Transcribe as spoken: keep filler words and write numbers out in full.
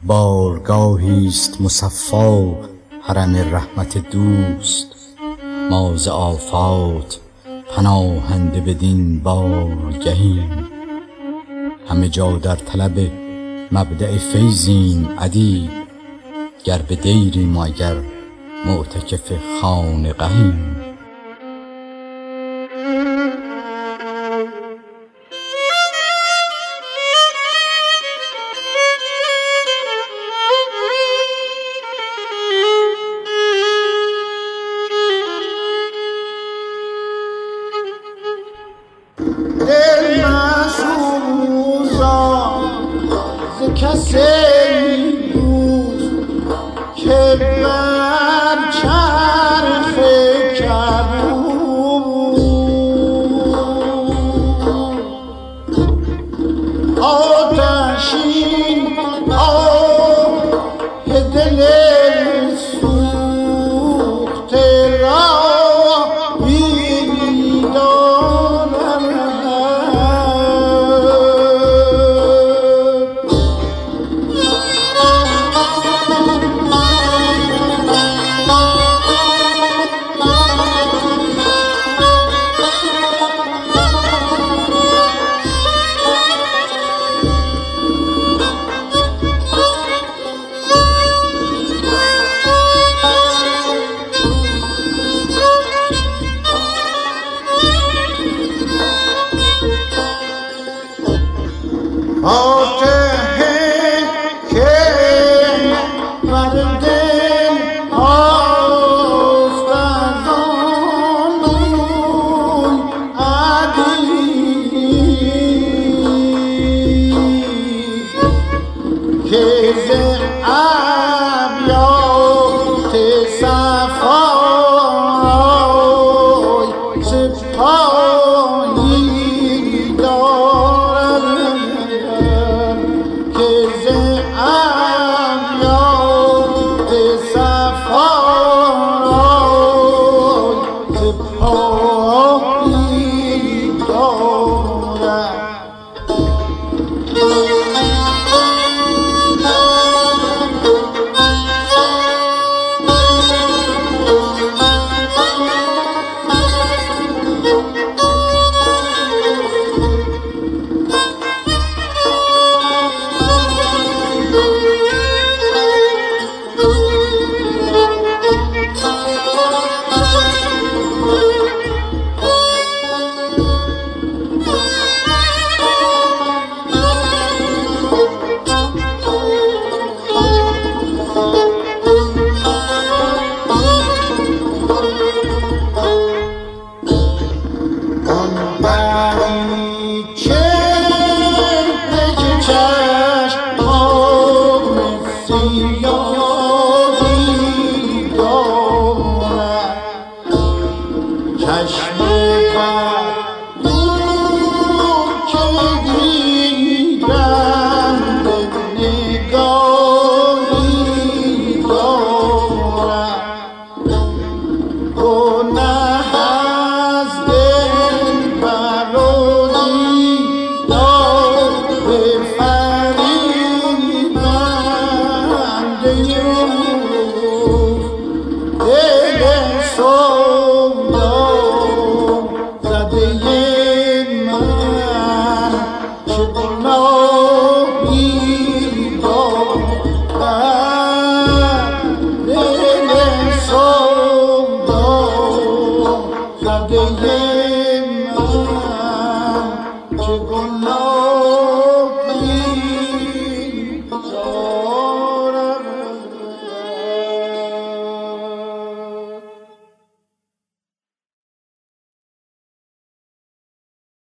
بارگاهی است مصفا حرم رحمت دوست. ما ز آفات پناهنده بدین بارگهیم، همه جا در طلب مبدأ فیضیم ادیب. گر به دیریم و اگر معتکف خانقهیم. دل مسوزان ز کسی دوست که بر چرخ کبود آتشین آه دل سوخته را آتش که بر دل آست از آن روی ادیب که ز ابیات صفای سپاهی دارد که ز ابیات صفای سپاهی دارد. چشم بر دور که دیدم به نگاهی دارد گناه از دل برآریدم به فریبنده دل سودا زده من چه گناهی دارد دل سودا زده من چه گناهی